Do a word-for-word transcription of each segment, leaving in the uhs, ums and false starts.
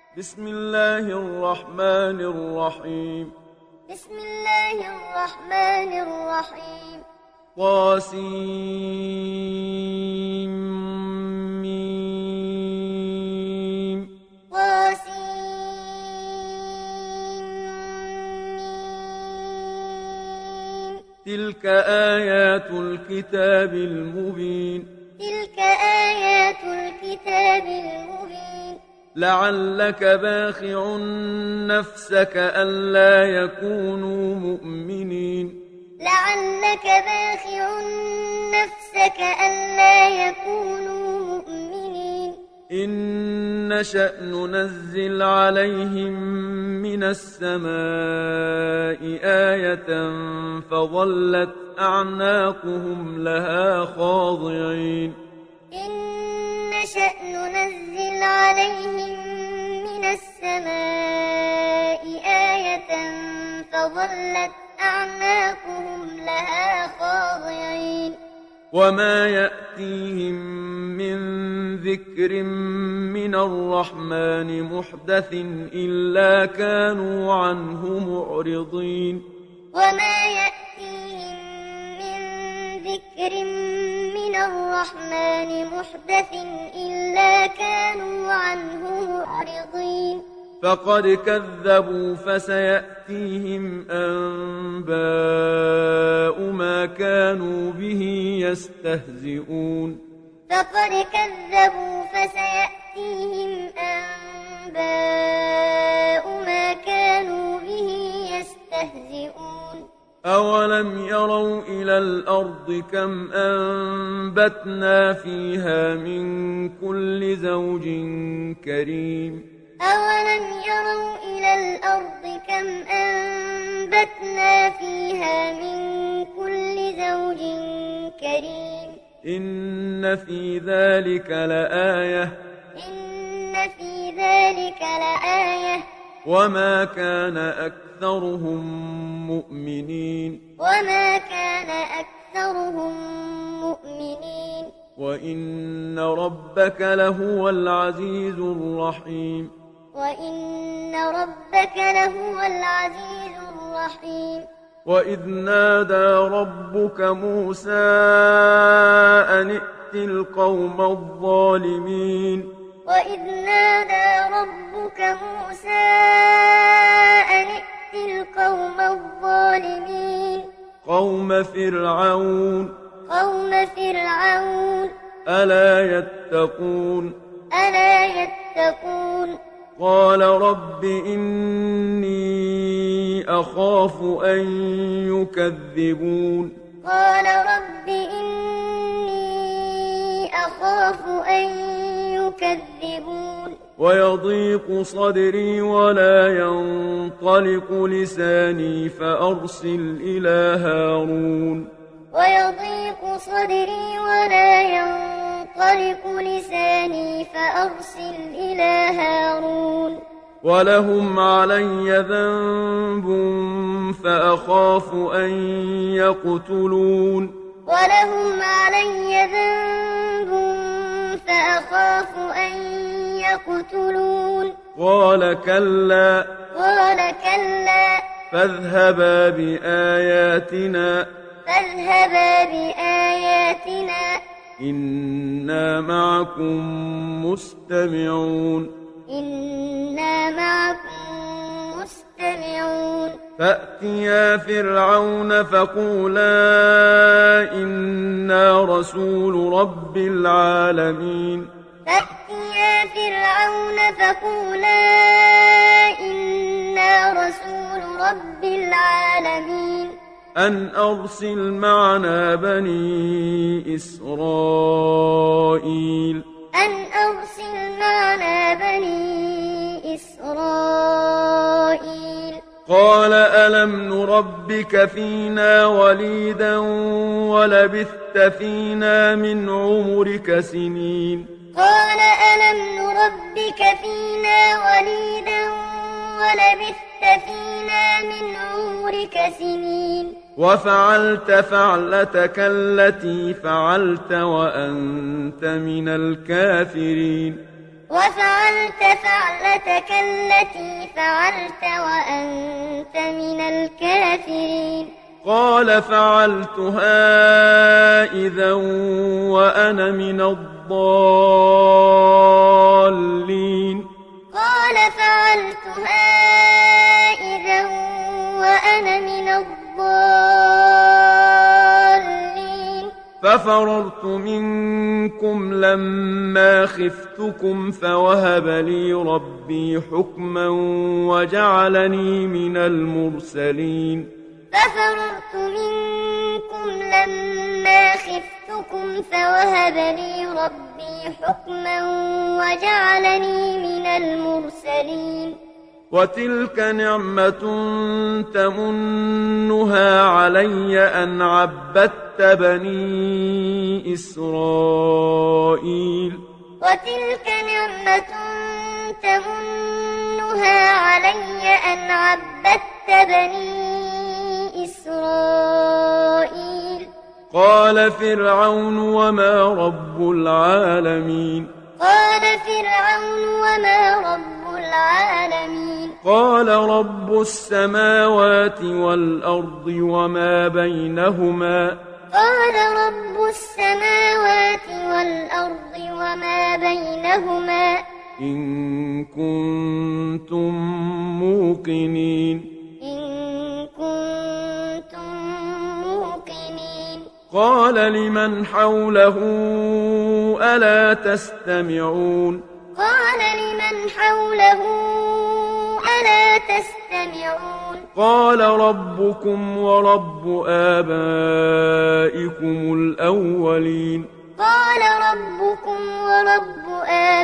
بسم الله الرحمن الرحيم بسم الله الرحمن الرحيم طاسيم طاسيم تلك آيات الكتاب المبين تلك آيات الكتاب المبين لعلك باخع نفسك ألا يكونوا مؤمنين لعلك باخع نفسك ألا يكونوا مؤمنين إن نشأ ننزل عليهم من السماء آية فظلت أعناقهم لها خاضعين إن نشأ ننزل عليهم من السماء آية فظلت أعناقهم لها خاضعين وما يأتيهم من ذكر من الرحمن محدث إلا كانوا عنه معرضين وما يأتيهم من ذكر من الرحمن محدث إلا كانوا عنه معرضين فقد كذبوا فسيأتيهم أنباء ما كانوا به يستهزئون فقد كذبوا فسيأتيهم أنباء ما كانوا به يستهزئون أولم يروا إلى الأرض كم أنبتنا فيها من كل زوج كريم أولم يروا إلى الأرض كم أنبتنا فيها من كل زوج كريم إن في ذلك لآية إن في ذلك لآية وما كان أكثرهم مؤمنين وما كان أكثرهم مؤمنين وإن ربك لهو العزيز الرحيم وإن ربك لهو العزيز الرحيم وإذ نادى ربك موسى أن ائت القوم الظالمين وإذ نادى ربك موسى أن ائت القوم الظالمين قوم فرعون قوم فرعون ألا يتقون ألا يتقون قال رب إني أخاف أن يكذبون قال رب إني أخاف أن يكذبون ويضيق صدري ولا ينطلق لساني فأرسل إلى هارون ويضيق صدري ولا ينطلق لساني فأرسل إلى هارون ولهم علي ذنب فأخاف أن يقتلون ولهم علي ذنب فأخاف أن يقتلون قال كلا قال كلا فاذهبا بآياتنا فاذهبا بآياتنا إنا معكم مستمعون إنا معكم مستمعون فأتيا فرعون فقولا إنا رسول رب العالمين فأتيا فرعون فقولا إنا رسول رب العالمين أن أرسل معنا بني إسرائيل أن أرسل معنا بني إسرائيل قال ألم نربك فينا وليدا ولبثت فينا من عمرك سنين قال ألم نربك فينا وليدا ولبثت فينا من عمرك سنين وفعلت فعلتك التي فعلت وأنت من الكافرين وفعلت فعلتك التي فعلت وأنت من الكافرين قال فعلتها إذا وأنا من الضالين قال فعلتها إذا وأنا من الضالين ففررت منكم لما خفتكم فوهب لي ربي حكما وجعلني من المرسلين ففررت منكم لما خفتكم فوهب لي ربي حكما وجعلني من المرسلين وتلك نعمة تمنها علي أن عبدت بني إسرائيل وتلك نعمة تمنها علي أن عبدت بني إسرائيل قال فرعون وما رب العالمين قال فرعون وما رب العالمين قال رب السماوات والأرض وما بينهما قال رب السماوات والأرض وما بينهما إن كنتم موقنين إن كنتم موقنين قال لمن حوله ألا تستمعون قال لمن حوله ألا تستمعون قال ربكم ورب آبائكم الأولين قال ربكم ورب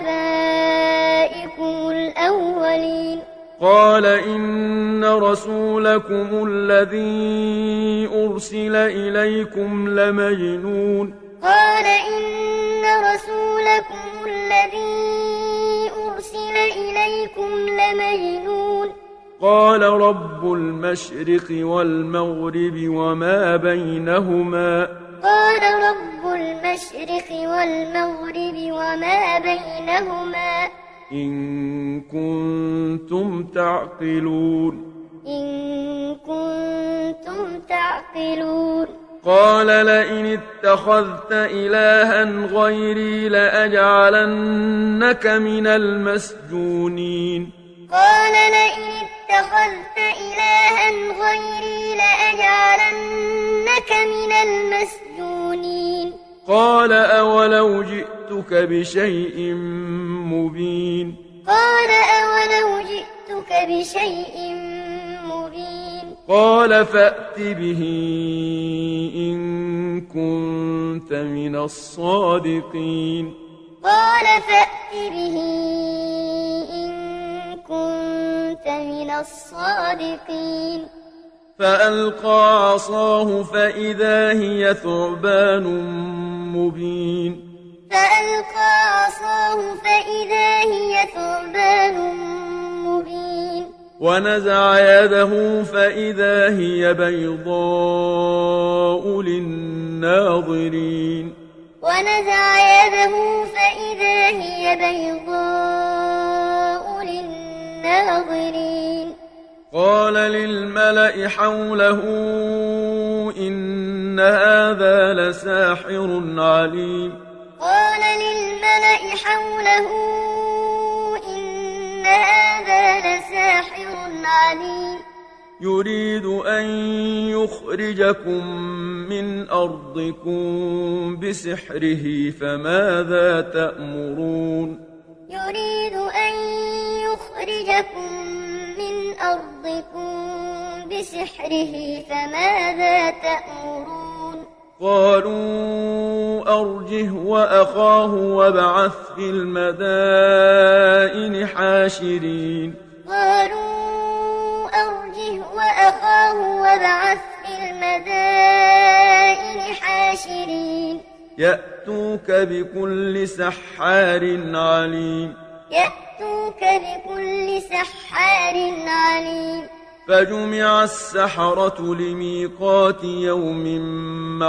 آبائكم الأولين قال إن رسولكم الذي أرسل إليكم لمجنون قال إن رسولكم الذي أرسل إليكم لمجنون قال رب المشرق والمغرب وما بينهما قال رب المشرق والمغرب وما بينهما إن كنتم تعقلون إن كنتم تعقلون قال لئن اتخذت إلها غيري لأجعلنك من المسجونين قال لئن اتخذت إلها غيري لأجعلنك من المسجونين قال أولو جئتك بشيء مبين قال أولو جئتك بشيء مبين قال فأت به إن كنت من الصادقين قال فأت به إن كنت من الصادقين فألقى عصاه فإذا هي ثعبان مبين فألقى عصاه فإذا هي ثعبان مبين ونزع يده فإذا هي بيضاء للناظرين ونزع يده فإذا هي بيضاء للناظرين قال للملأ حوله إن هذا لساحر عليم قال للملأ حوله إن هذا لساحر عليم يريد أن يخرجكم من أرضكم بسحره فماذا تأمرون يريد أن يخرجكم من أرضكم بسحره فماذا تأمرون قالوا أرجه وأخاه وابعث في المدائن حاشرين قالوا أرجه وأخاه وابعث في المدائن حاشرين يأتوك بكل سحار عليم يأتوك بكل سحار عليم فجمع السحرة لميقات يوم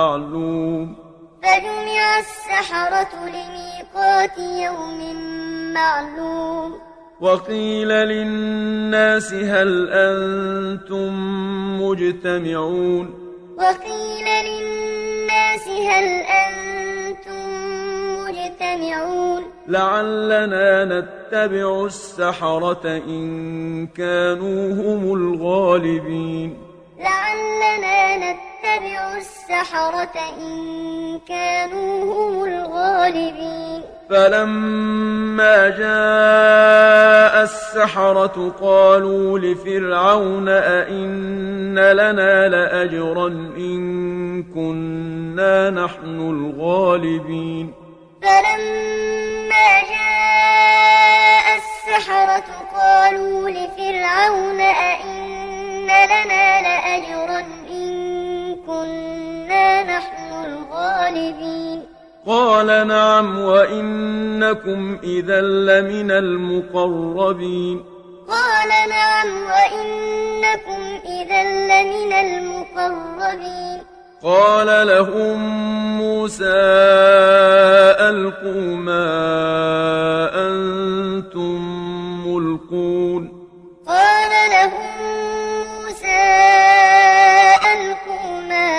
معلوم فجمع السحرة لميقات يوم معلوم وقيل للناس هل أنتم مجتمعون وقيل للناس هل أنتم مجتمعون لعلنا نتبع السحرة إن كانوا هم الغالبين لعلنا نتبع السحرة إن كانوا هم الغالبين فلما جاء السحرة قالوا لفرعون أئن لنا لأجرا إن كنا نحن الغالبين فلما جاء السحرة قالوا لفرعون أئن لنا لأجرا إن كنا نحن الغالبين قال نعم وإنكم إذا لمن المقربين قال نعم وإنكم إذا لمن المقربين قال لهم موسى ألقوا ما أنتم ملقون قال لهم موسى ألقوا ما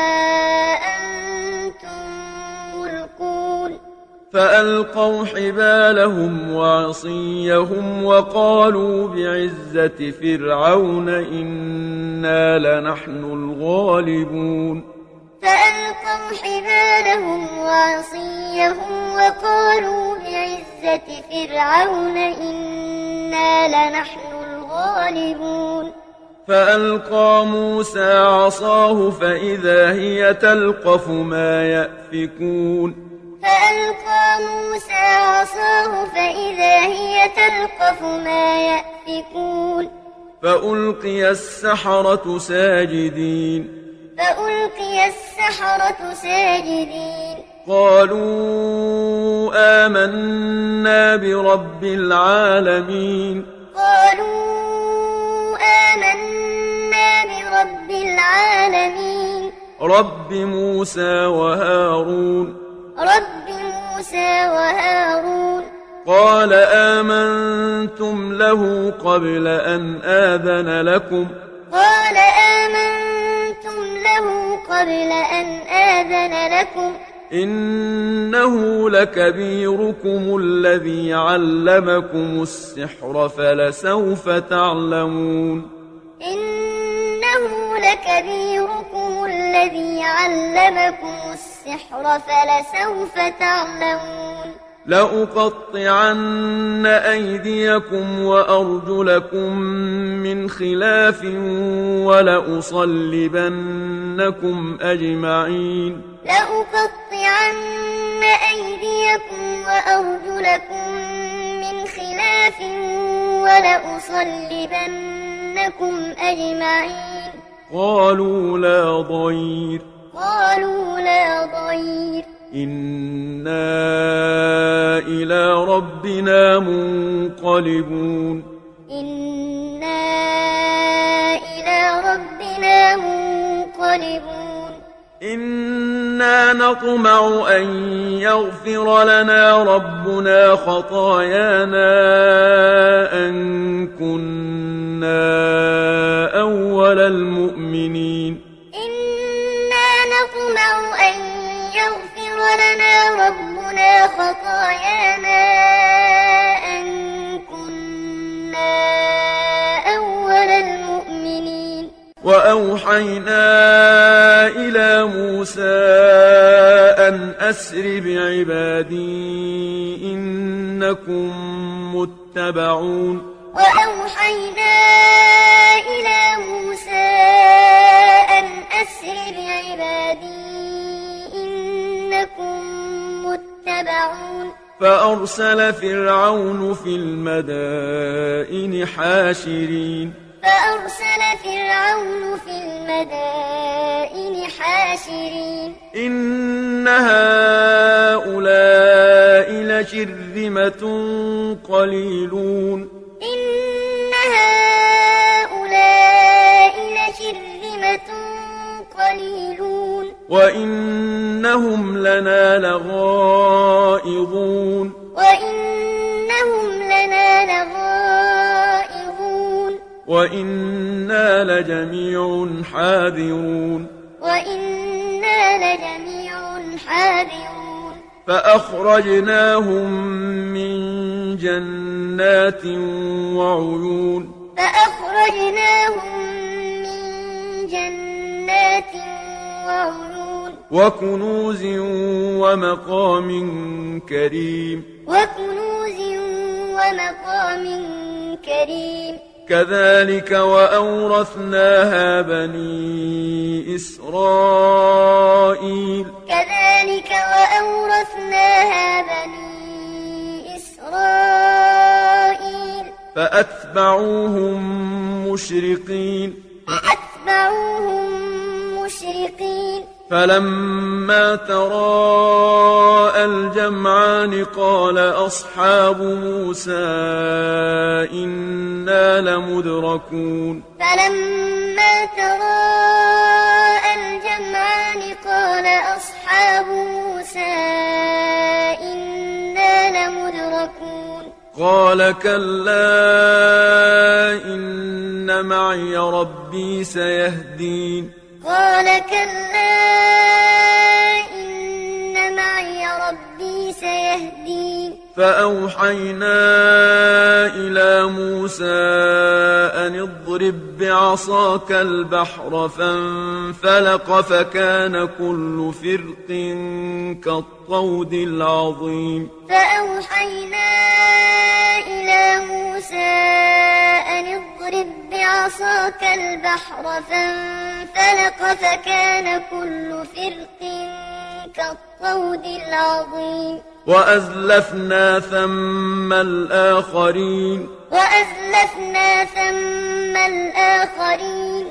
أنتم ملقون فألقوا حبالهم وعصيهم وقالوا بعزة فرعون إنا لنحن الغالبون فألقوا حبالهم وعصيهم وقالوا بعزة فرعون إنا لنحن الغالبون فألقى موسى عصاه فإذا هي تلقف ما يأفكون فألقى موسى عصاه فإذا هي تلقف ما يأفكون فألقي السحرة ساجدين فألقي السحرة ساجدين قالوا آمنا برب العالمين قالوا آمنا برب العالمين رب موسى وهارون رب موسى وهارون قال آمنتم له قبل أن آذن لكم قال آمنتم له قبل أن آذن لكم إنه لكبيركم الذي علمكم السحر فلسوف تعلمون إنه لكبيركم الذي علمكم السحر فلسوف تعلمون لأقطعن أيديكم وأرجلكم من خلاف ولأصلبنكم أجمعين لأقطعن أيديكم وأرجلكم من خلاف ولأصلبنكم أجمعين قالوا لا ضير قالوا لا ضير إنا إلى ربنا منقلبون إنا إلى ربنا منقلبون إنا نطمع أن يغفر لنا ربنا خطايانا أن كنا أول المؤمنين إنا نطمع أن يغفر لنا ربنا خطايانا أن كنا أول المؤمنين وأوحينا إلى موسى أن أسر بعبادي إنكم متبعون وأوحينا إلى موسى أن أسر بعبادي إنكم متبعون فأرسل فرعون في المدائن حاشرين فأرسل فرعون في المدائن حاشرين إن هؤلاء لشرذمة قليلون إن هؤلاء لشرذمة قليلون وإنهم لنا لغائظون وإنهم وإنا لجميع حاذرون وإنا لجميع حاذرون فأخرجناهم من جنات وعيون فأخرجناهم من جنات وعيون وكنوز ومقام كريم وكنوز ومقام كريم كذلك وأورثناها بني إسرائيل كذلك وأورثناها بني إسرائيل فأتبعوهم مشرقين فأتبعوهم مشرقين فلما تراءى الجمعان قال أصحاب موسى إنا لمدركون فلما تراءى الجمعان قال أصحاب موسى إنا لمدركون قال كلا إن معي ربي سيهدين قال كلا إن معي ربي سيهدين فأوحينا إلى موسى أن اضرب بعصاك البحر فانفلق فكان كل فرق كالطود العظيم فأوحينا إلى موسى أن اضرب بعصاك البحر فانفلق فكان كل فرق كالطود العظيم وأزلفنا ثم الآخرين وأزلفنا ثم الآخرين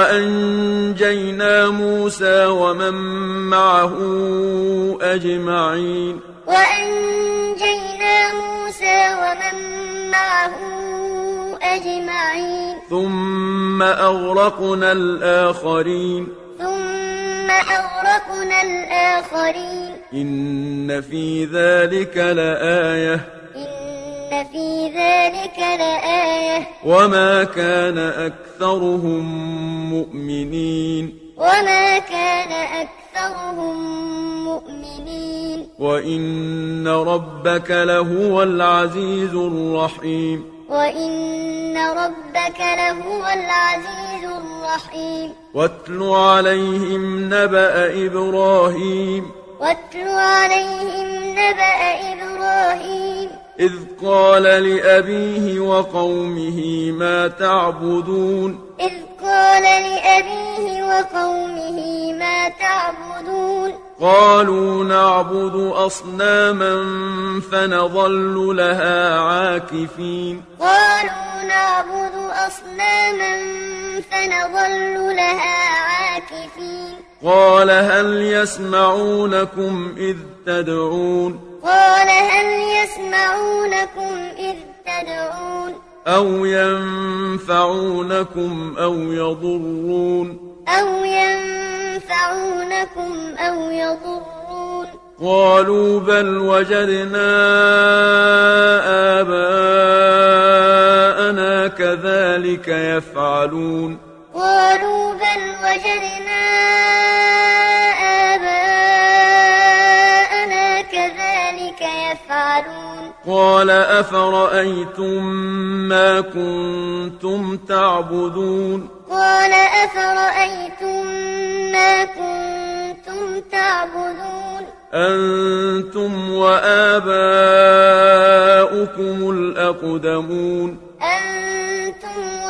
وأنجينا موسى ومن معه أجمعين وأنجينا موسى ومن معه أجمعين ثم أغرقنا الآخرين ثم أغرقنا الآخرين إن في ذلك لآية إن في ذلك لآية وما كان أكثرهم مؤمنين وما كان أكثرهم مؤمنين وإن ربك لهو العزيز الرحيم وإن ربك لهو العزيز الرحيم واتل عليهم نبأ إبراهيم واتل عليهم نبأ إبراهيم إذ قال لأبيه وقومه ما تعبدون إذ قال لأبيه وقومه ما تعبدون قالوا نعبد أصناما فنظل لها عاكفين قالوا نعبد أصناما فنظل لها عاكفين قال هل يسمعونكم إذ تدعون قال هل يسمعونكم إذ تدعون أو ينفعونكم أو يضرون أو ينفعونكم أو يضرون قالوا بل وجدنا آباءنا كذلك يفعلون قالوا بل وجدنا آباءنا كذلك يفعلون قال أفرأيتم ما كنتم تعبدون قال أفرأيتم ما كنتم تعبدون أنتم وآباؤكم الأقدمون أنتم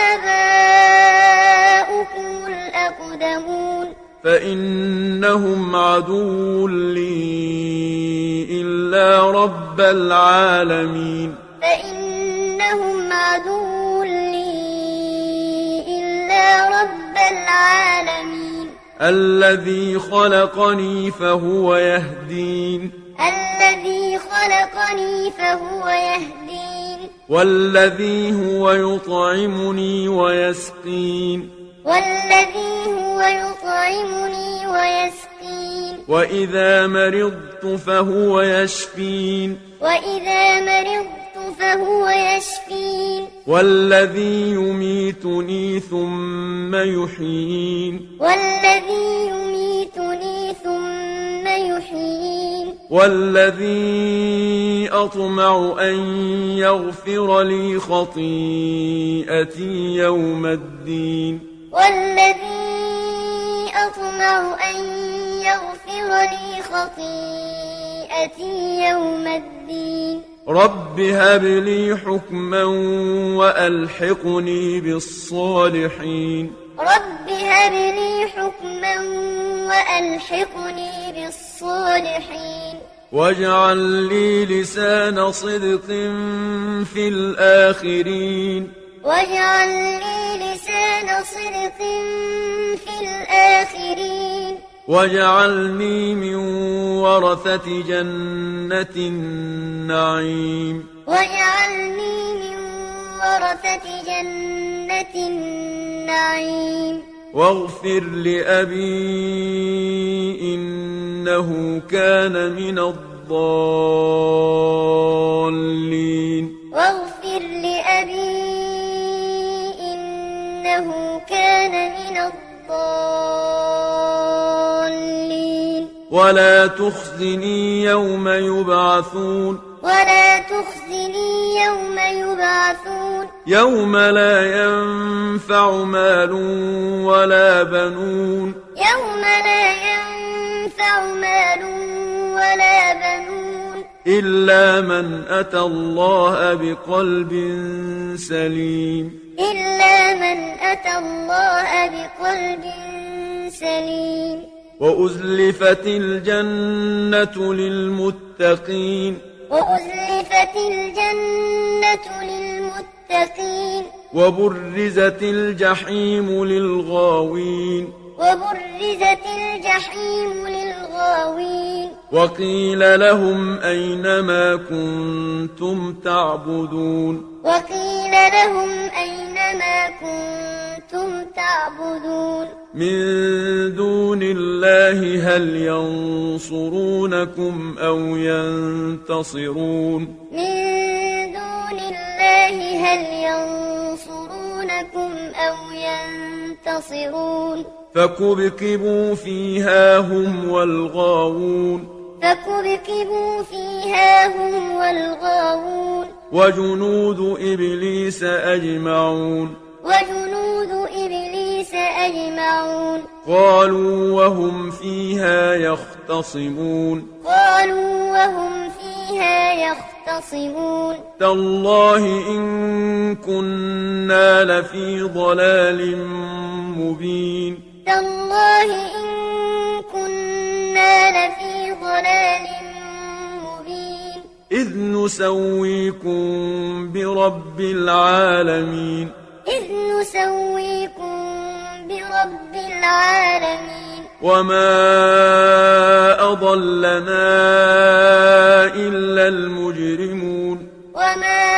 وآباؤكم الأقدمون فإنهم عدو لي إلا رب العالمين فإنهم عدو لي إلا رب العالمين الذي خلقني فهو يهدين الذي خلقني فهو يهدين والذي هو يطعمني ويسقين والذي هو يطعمني ويسقين وإذا مرضت فهو يشفين وإذا مرضت فهو يشفين والذي يميتني ثم يحيين والذي يميتني ثم يحيين والذي أطمع أن يغفر لي خطيئتي يوم الدين والذي أطمع أن يغفر لي خطيئتي يوم الدين رب هب لي حكما وألحقني بالصالحين رب هب لي حكما وألحقني بالصالحين واجعل لي لسان صدق في الآخرين واجعل لي لسان صدق في الآخرين واجعلني من ورثة جنة النعيم واجعلني من ورثة جنة النعيم واغفر لأبي إنه كان من الضالين واغفر لأبي إنه كان من الضالين ولا تخزني يوم يبعثون ولا تخزني يوم يبعثون يوم لا ينفع مال ولا بنون يوم لا ينفع مال ولا بنون إلا من أتى الله بقلب سليم إلا من أتى الله بقلب سليم وأزلفت الجنة للمتقين وأزلفت الجنة للمتقين وبرزت الجحيم للغاوين وبرزت الجحيم للغاوين وقيل لهم أين ما كنتم تعبدون وقيل لهم أين ما كنتم تعبدون من دون الله هل ينصرونكم أو ينتصرون من دون الله هل ينصرونكم أو ينتصرون فكبكبوا فيها هم والغاوون فكبكبوا فيها هم والغاوون وجنود إبليس أجمعون وجنود إبليس أجمعون قالوا وهم فيها يختصمون قالوا وهم فيها يختصمون تالله إن كنا لفي ضلال مبين تالله إن كنا لفي ضلال مبين إذ نسويكم برب العالمين إذ نسويكم برب العالمين وما أضلنا إلا المجرمون وما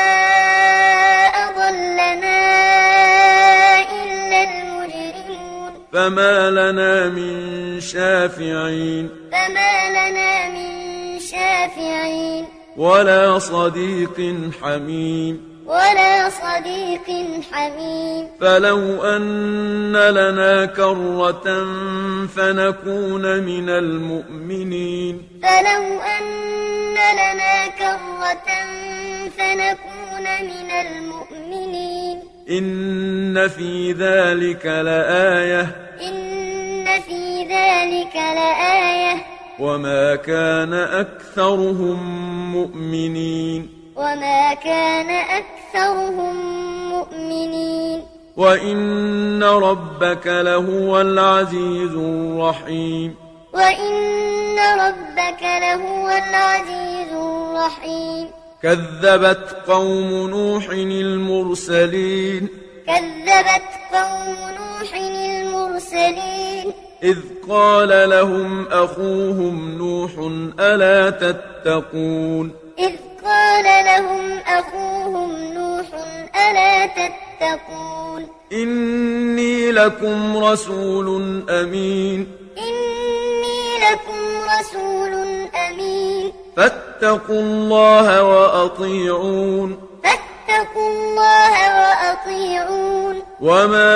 أضلنا إلا المجرمون فما لنا من شافعين فما لنا من شافعين ولا صديق حميم ولا صديق حميم فلو أن لنا كرة فنكون من المؤمنين فلو أن لنا كرة فنكون من المؤمنين إن في ذلك لآية إن في ذلك لآية وما كان أكثرهم مؤمنين وما كان أكثرهم مؤمنين وإن ربك لهو العزيز الرحيم وإن ربك لهو العزيز الرحيم كذبت قوم نوح المرسلين كذبت قوم نوح المرسلين إذ قال لهم أخوهم نوح ألا تتقون إذ قال لهم أخوهم نوح ألا تتقون إني لكم رسول أمين إني لكم رسول أمين فاتقوا فاتقوا الله وأطيعون فاتقوا الله وأطيعون وما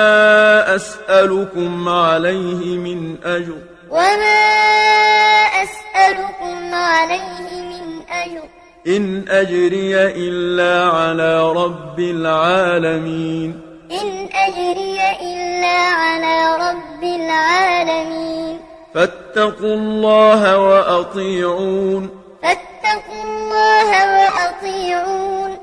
أسألكم عليه من أجر وما أسألكم عليه من أجر إن أجري إلا على رب العالمين إن أجري إلا على رب العالمين فاتقوا الله وأطيعون فاتقوا الله وأطيعون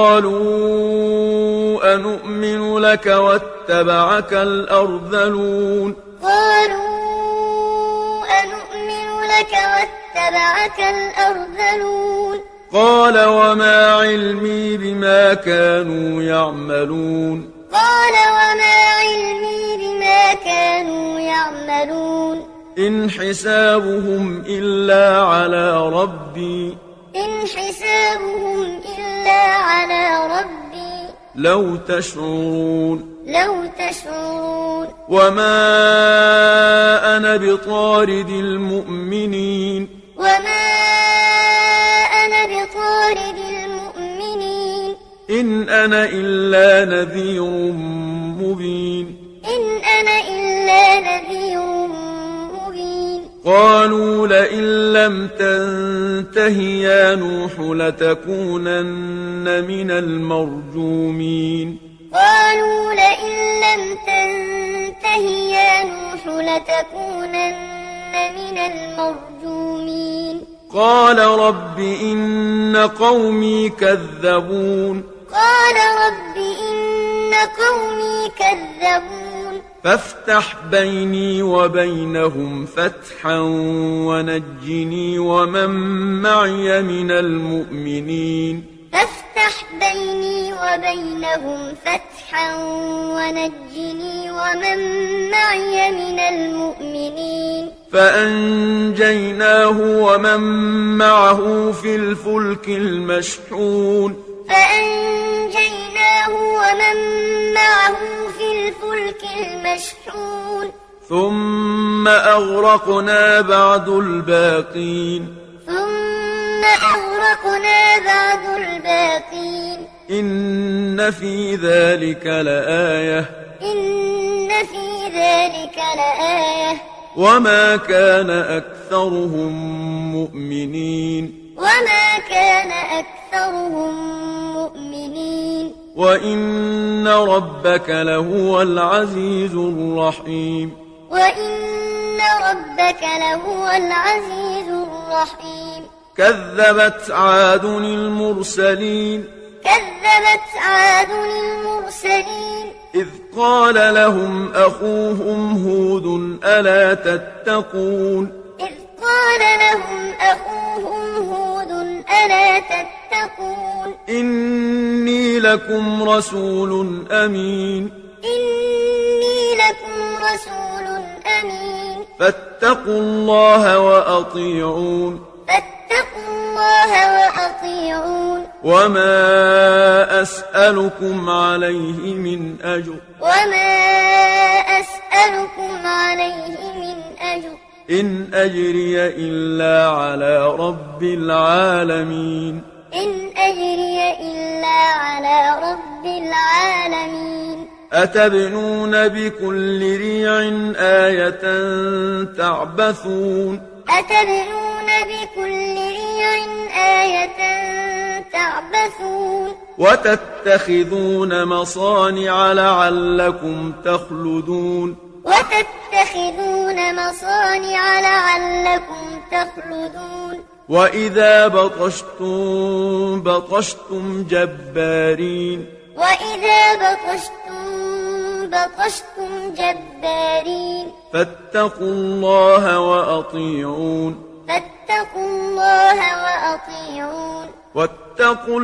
قالوا أنؤمن لك واتبعك الأرذلون قالوا أنؤمن لك واتبعك الأرذلون قال وما علمي بما كانوا يعملون قال وما علمي بما كانوا يعملون إن حسابهم إلا على ربي إن حسابهم إلا على ربي لو تشعرون لو تشعرون وما أنا بطارد المؤمنين وما أنا بطارد المؤمنين إن أنا إلا نذير مبين إن أنا إلا نذير مبين قالوا لئن لم تنته يا نوح لتكونن من المرجومين قالوا لئن لم تنته يا نوح لتكونن من المرجومين قال رب إن قومي كذبون قال رب إن قومي كذبون فافتح بيني وبينهم فتحا ونجني ومن معي من المؤمنين فافتح بيني وبينهم فتحا ونجني ومن معي من المؤمنين فأنجيناه ومن معه في الفلك المشحون فأنجيناه ومن معه في الفلك المشحون ثم أغرقنا بعد الباقين ثم أغرقنا بعد الباقين إن في ذلك لآية إن في ذلك لآية وما كان أكثرهم مؤمنين وما كان أكثرهم مؤمنين وإن ربك لهو العزيز الرحيم وإن ربك لهو العزيز الرحيم كذبت عاد المرسلين كذبت عاد المرسلين إذ قال لهم أخوهم هود ألا تتقون إذ قال لهم أخوهم هود ألا تتقون إني لكم رسول أمين إني لكم رسول أمين فاتقوا الله وأطيعون فاتقوا الله وأطيعون وما أسألكم عليه من أجر وما أسألكم عليه من أجر إن أجري إلا على رب العالمين إن أجري إلا على رب العالمين أتبنون بكل ريع آية تعبثون أتبنون بكل ريع آية تعبثون وتتخذون مصانع لعلكم تخلدون وتتخذون مصانع لعلكم تخلدون وإذا بطشتم بطشتم جبارين وإذا بطشتم بطشتم جبارين فاتقوا الله وأطيعون فاتقوا الله وأطيعون واتقوا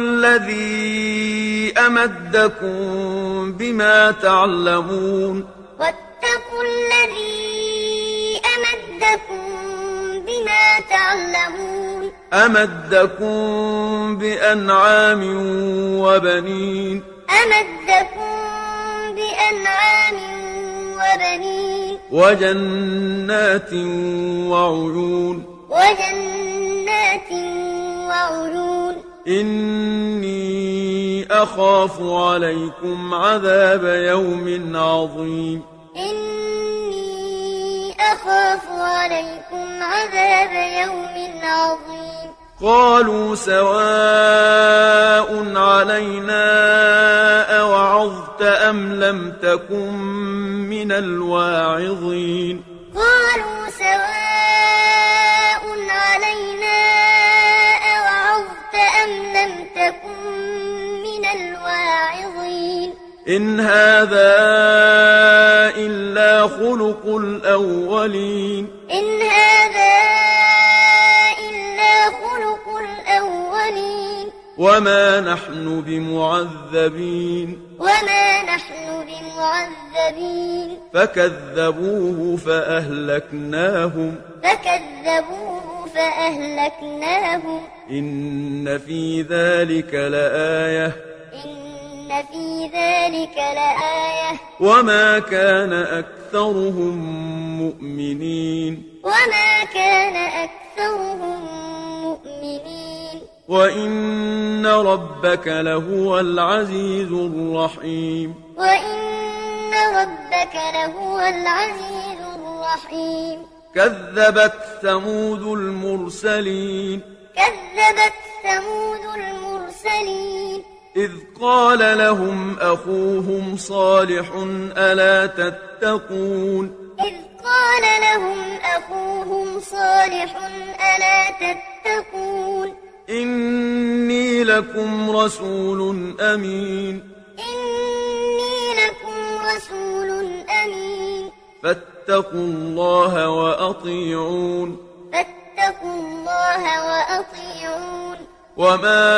الذي أمدكم بما تعلمون واتقوا الذي أمدكم بما تعلمون أمدكم بأنعام وبنين أمدكم بأنعام وبنين وجنات وعيون وجنات وعيون إني أخاف عليكم عذاب يوم عظيم إني أخاف عليكم عذاب يوم عظيم قالوا سواء علينا أوعظت أم لم تكن من الواعظين قالوا سواء علينا أوعظت أم لم تكن من الواعظين إن هذا إلا خلق الأولين إن هذا إلا خلق الأولين وما نحن بمعذبين وما نحن بمعذبين فكذبوه فأهلكناهم فكذبوه فأهلكناهم إن في ذلك لآية إن في ذلك لآية وما كان أكثرهم مؤمنين وما كان أكثرهم مؤمنين وإن ربك لهو العزيز الرحيم وإن ربك لهو العزيز الرحيم كذبت ثمود المرسلين كذبت ثمود المرسلين إذ قال لهم أخوهم صالح ألا تتقون إذ قال لهم أخوهم صالح ألا تتقون إني لكم رسول أمين إني لكم رسول أمين فاتقوا الله وأطيعون فاتقوا الله وأطيعون وما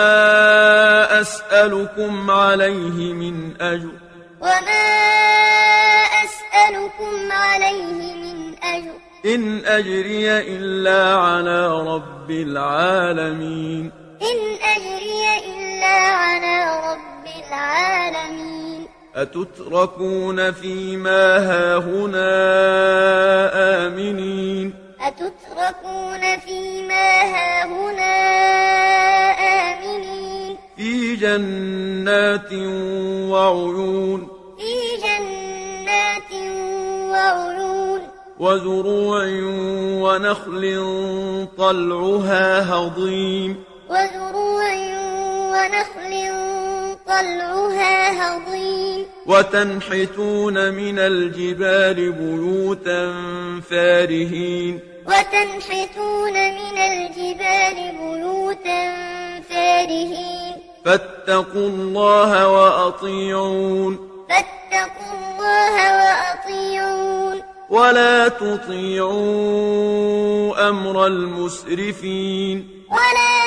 أسألكم عليه من أجر وما أسألكم عليه من أجر إن أجري إلا على رب العالمين إن أجري إلا على رب العالمين أتتركون فيما هاهنا آمنين أتتركون فيما هاهنا آمنين في جنات وعيون في جنات وعيون وزروع ونخل طلعها هضيم وزروع ونخل طلعها هضيم وتنحتون من الجبال بيوتا فارهين وتنحتون من الجبال بيوتا فارهين فاتقوا الله وأطيعون فاتقوا الله وأطيعون ولا تطيعوا أمر المسرفين ولا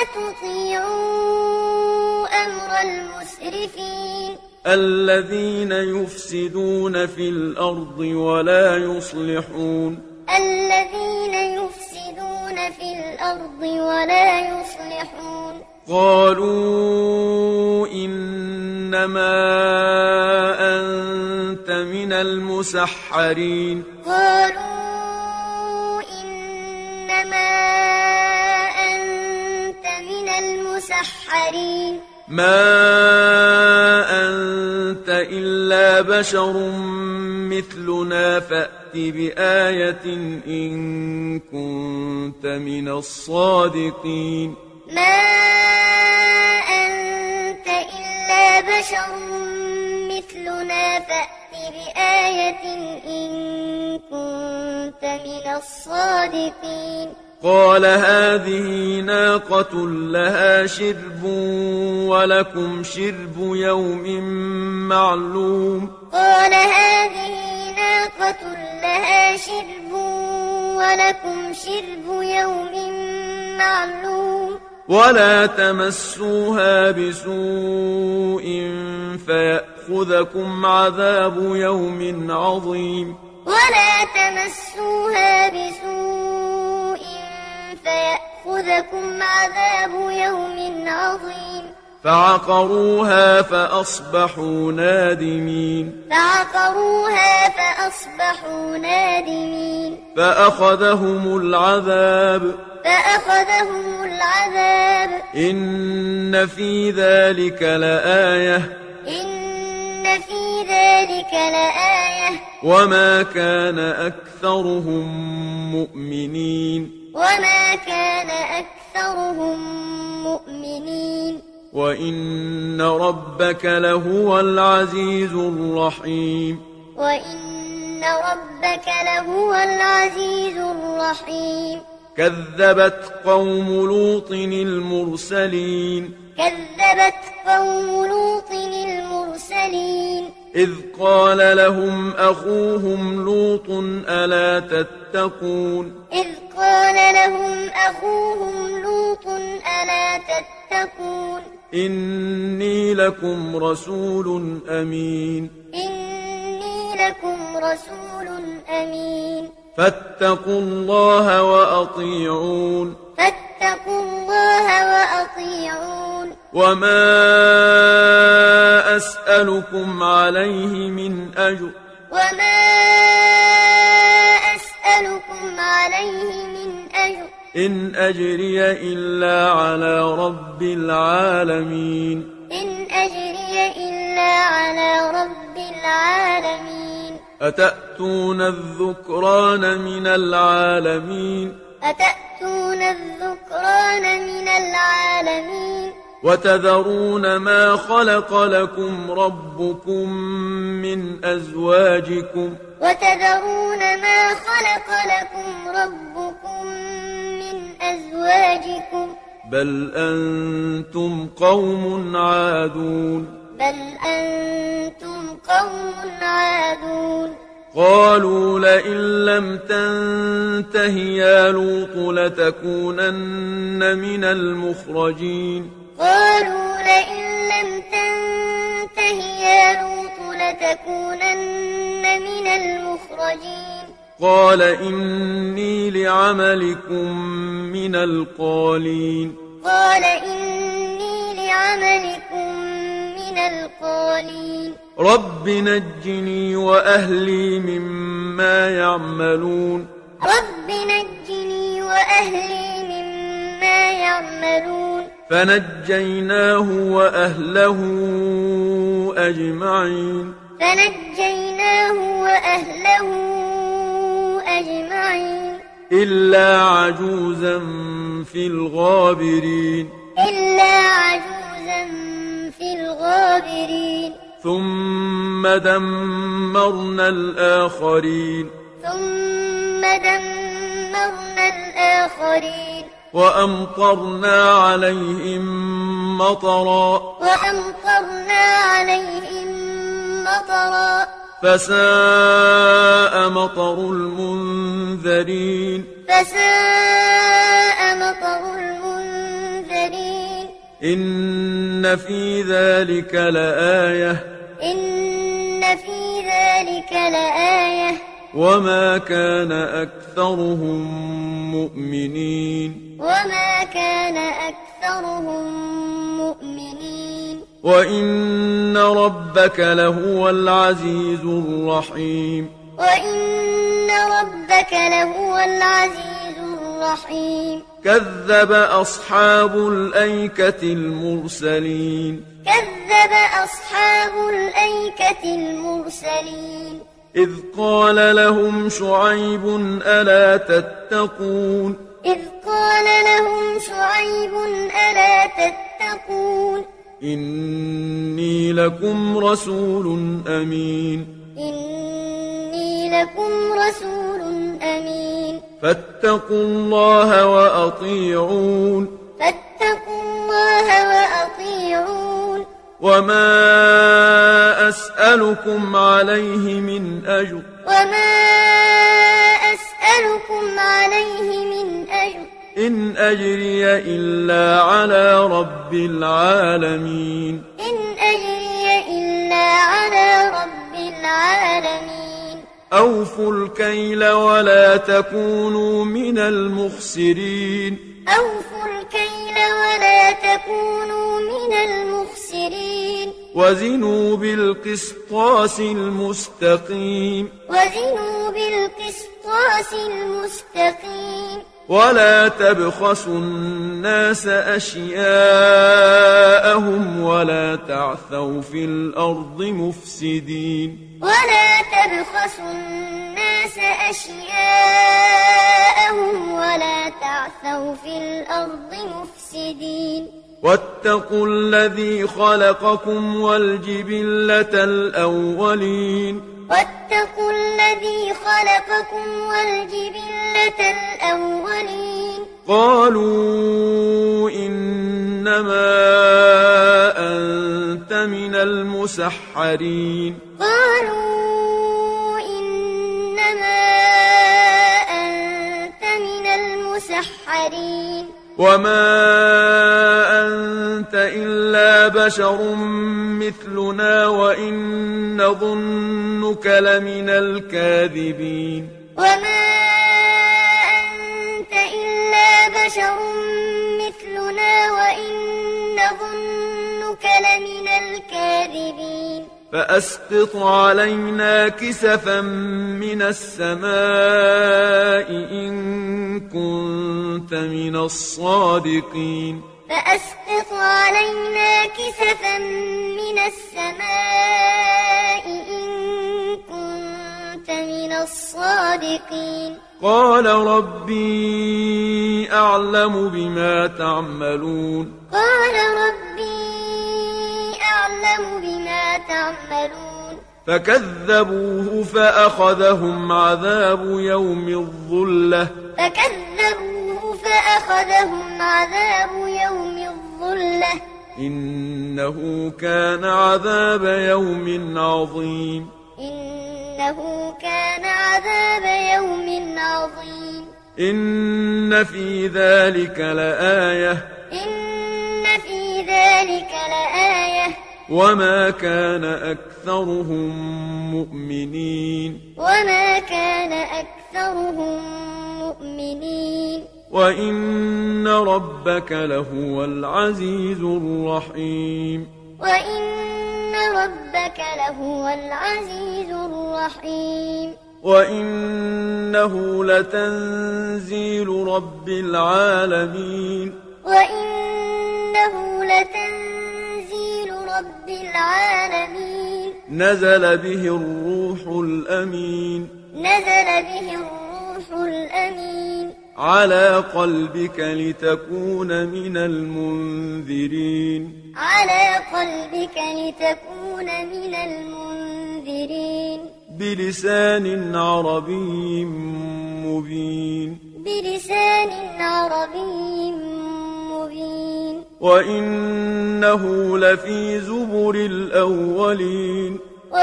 تطيعوا أمر المسرفين الذين يفسدون في الأرض ولا يصلحون الذين يفسدون في الأرض ولا يصلحون قالوا إنما أنت من المسحرين قالوا إنما أنت من المسحرين ما أنت إلا بشر مثلنا فأت بآية إن كنت من الصادقين ما أنت إلا بشر مثلنا فأت بآية إن كنت من الصادقين قال هذه ناقة لها شرب ولكم شرب يوم معلوم قال هذه ناقة لها شرب ولكم شرب يوم معلوم ولا تمسوها بسوء فيأخذكم عذاب يوم عظيم ولا تمسوها بسوء فيأخذكم عذاب يوم عظيم فعقروها فأصبحوا نادمين فعقروها فأصبحوا نادمين فأخذهم العذاب فأخذهم العذاب إن في ذلك لآية إن في ذلك لآية وما كان أكثرهم مؤمنين وما كان أكثرهم مؤمنين وإن ربك لهو العزيز الرحيم وإن ربك لهو العزيز الرحيم كذبت قوم لوط المرسلين كذبت قوم لوط المرسلين إذ قال لهم أخوهم لوط ألا تتقون إذ قال لهم أخوهم لوط ألا تتقون إني لكم رسول أمين إني لكم رسول أمين فاتقوا الله وأطيعون فاتقوا الله وأطيعون وما أسألكم عليه من أجر وما أسألكم عليه من أجر إن أجري إلا على رب العالمين إن أجري إلا على رب العالمين أتأتون الذكران من العالمين أتأتون الذكران من العالمين وتذرون ما خلق لكم ربكم من أزواجكم وتذرون ما خلق لكم ربكم من أزواجكم بل أنتم قوم عادون بل أنتم قوم عادون قالوا لئن لم تنته يا لوط لتكونن من المخرجين قالوا لئن لم تنته يا لوط لتكونن من المخرجين قال إني لعملكم من القالين قال إني لعملكم من القالين رب نجني وأهلي مما يعملون رب نجني وأهلي مما يعملون فنجيناه وأهله أجمعين فنجيناه وأهله أجمعين إلا عجوزا في الغابرين إلا عجوزا في الغابرين ثم دمرنا الآخرين ثم دمرنا الآخرين وأمطرنا عليهم مطرا وأمطرنا عليهم مطرا فساء مطر المنذرين فساء مطر المنذرين إن في ذلك لآية إن في ذلك لآية وما كان أكثرهم مؤمنين وما كان أكثرهم مؤمنين وإن ربك لهو العزيز الرحيم وإن ربك لهو العزيز الرحيم كذب أصحاب الأيكة المرسلين كذب أصحاب الأيكة المرسلين إذ قال لهم شعيب ألا تتقون إذ قال لهم شعيب ألا تتقون إني لكم رسول أمين إني لكم رسول أمين فاتقوا الله وأطيعون فاتقوا الله وأطيعون وما أسألكم عليه من أجر وما أسألكم عليه من أجر إن أجري إلا على رب العالمين إن أجري إلا على رب العالمين أوفوا الكيل ولا تكونوا من المخسرين أوفوا الكيل ولا تكونوا من المخسرين وزنوا بالقسطاس المستقيم وزنوا بالقسطاس المستقيم ولا تبخسوا الناس أشياءهم ولا تعثوا في الأرض مفسدين ولا تبخسوا الناس أشياءهم ولا تعثوا في الأرض مفسدين واتقوا الذي خلقكم والجبلة الأولين واتقوا الذي خلقكم والجبلة الأولين قالوا إنما أنت من المسحرين قالوا إنما أنت من المسحرين وما أنت إلا بشر مثلنا وإن نظنك لمن الكاذبين وما أنت إلا بشر مثلنا وإن نظنك لمن الكاذبين فأسقط علينا كسفا من السماء إن كنت من الصادقين فأسقط علينا كسفا من السماء إن كنت من الصادقين قال ربي أعلم بما تعملون قال ربي أعلم بما تعملون فكذبوه فأخذهم عذاب يوم الظلة فكذبوه فأخذهم عذاب يوم الظلة إنه كان عذاب يوم عظيم إنه كان عذاب يوم عظيم إن في ذلك لآية إن في ذلك لآية وما كان أكثرهم مؤمنين وما كان أكثرهم مؤمنين وإن ربك لهو العزيز الرحيم وإن ربك لهو العزيز الرحيم وإنه لتنزيل رب العالمين وإنه لتنزيل رب العالمين نزل به الروح الأمين نزل به الروح الأمين على قلبك لتكون من المنذرين على قلبك لتكون من المنذرين بلسان عربي مبين بلسان عربي مبين وإنه لفي زبر الأولين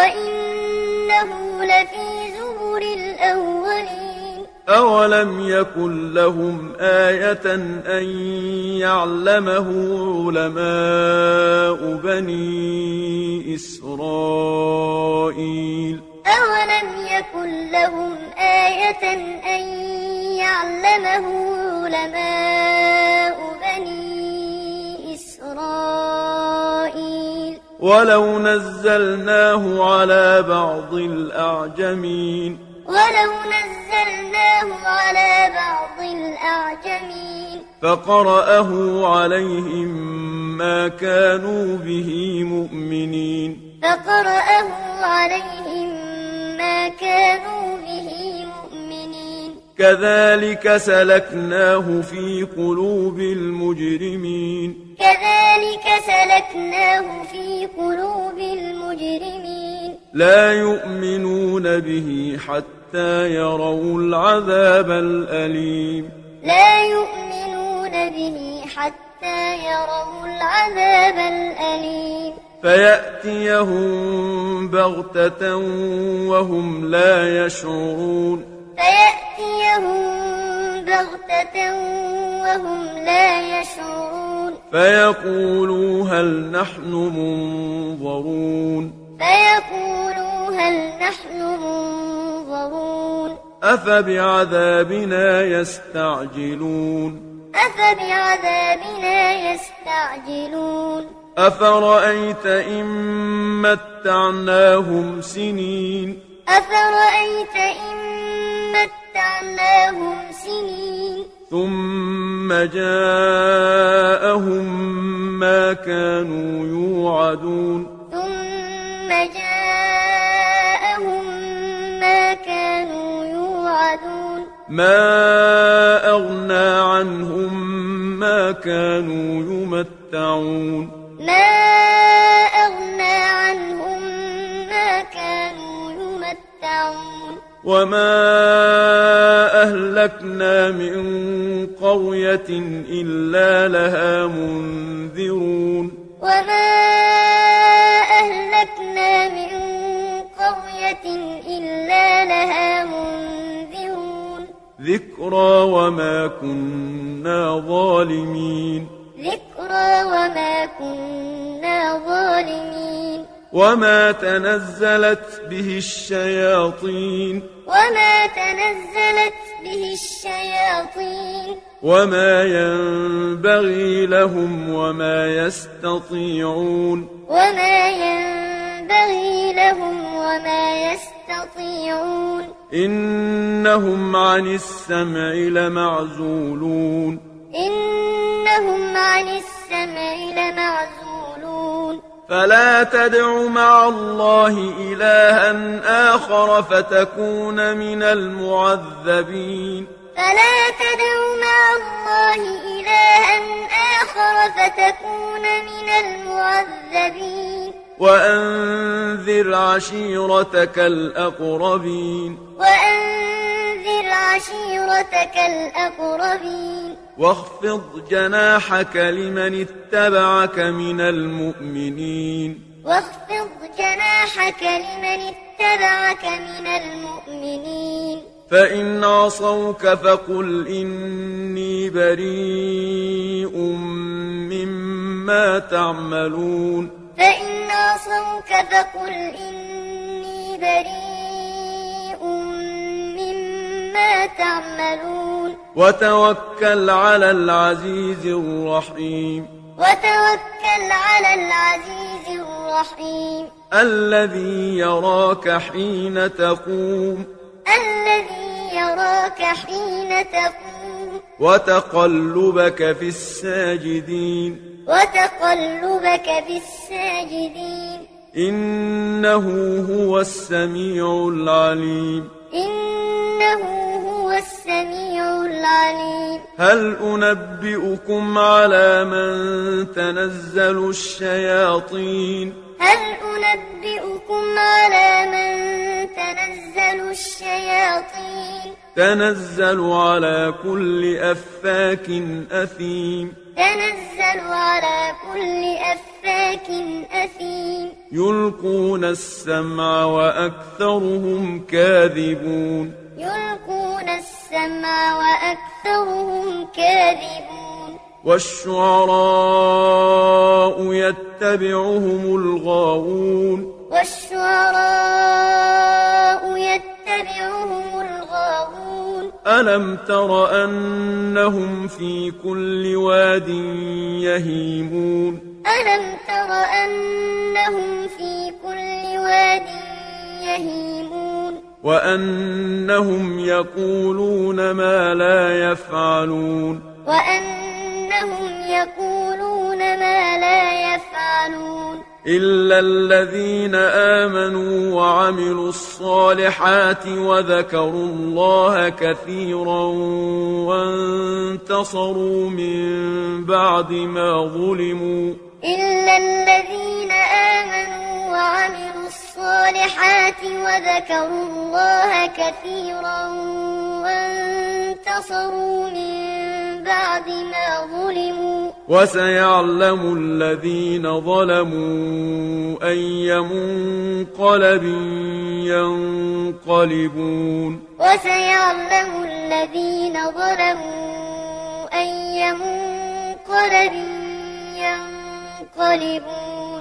وإنه لفي زبر الأولين أولم يكن لهم آية أن يعلمه علماء بني إسرائيل أولم يكن لهم آية أن يعلمه علماء بني إسرائيل ولو نزلناه على بعض الأعجمين ولو نزلناه على بعض الأعجمين فقرأه عليهم ما كانوا به مؤمنين فقرأه عليهم ما كانوا به مؤمنين كذلك سلكناه في قلوب المجرمين كذلك سلكناه في قلوب المجرمين لا يؤمنون به حتى يروا العذاب الأليم لا يؤمنون به حتى يروا العذاب الأليم فيأتيهم بغتة وهم لا يشعرون فيأتيهم بغتة وهم لا يشعرون فيقولوا هل نحن منظرون فيقولوا هل نحن منظرون أفبعذابنا يستعجلون أفبعذابنا يستعجلون أفرأيت إن متعناهم سنين أفرأيت إن متعناهم سنين ثم جاءهم ما كانوا يوعدون ثم جاءهم ما كانوا يوعدون ما أغنى عنهم ما كانوا يمتعون ما أغنى عنهم ما كانوا يمتعون وما أهلكنا من قرية إلا لها منذرون وما أهلكنا من قرية إلا لها منذرون ذكرى وما كنا ظالمين ذكرى وما كنا ظالمين وما تنزلت به الشياطين وما تنزلت به الشياطين وما ينبغي لهم وما يستطيعون وما ينبغي لهم وما يستطيعون إنهم عن السمع لمعزولون إنهم عن السمع لمعزولون فلا تدع مع الله إلها آخر فتكون من المعذبين فلا تدع مع الله إلها آخر فتكون من المعذبين وأنذر عشيرتك الأقربين وأنذر عشيرتك الأقربين واخفض جناحك لمن اتبعك من المؤمنين واخفض جناحك لمن اتبعك من المؤمنين فإن عصوك فقل إني بريء مما تعملون فإن عصوك فقل إني بريء مما تعملون وتوكل على العزيز الرحيم وتوكل على العزيز الرحيم الذي يراك حين تقوم الذي يراك حين تقوم وتقلبك في الساجدين وتقلبك في الساجدين إنه هو السميع العليم إنه هو السميع العليم هل أنبئكم على من تنزل الشياطين هل أنبئكم على من تنزل الشياطين تنزل على كل أفاك أثيم تنزل على كل أفاك أثيم يلقون السمع وأكثرهم كاذبون يلقون السمع وأكثرهم كاذبون والشعراء يتبعهم الغاوون والشعراء يتبعهم الغاوون ألم تر أنهم في كل واد يهيمون ألم تر أنهم في كل واد يهيمون وأنهم يقولون ما لا يفعلون وأنهم يقولون ما لا يفعلون إلا الذين آمنوا وعملوا الصالحات وذكروا الله كثيرا وانتصروا من بعد ما ظلموا إلا الذين آمنوا وعملوا الصالحات وذكروا الله كثيرا وانتصروا من بعد ما ظلموا وسيعلم الذين ظلموا أي منقلب ينقلبون وسيعلم الذين ظلموا أي منقلب ينقلبون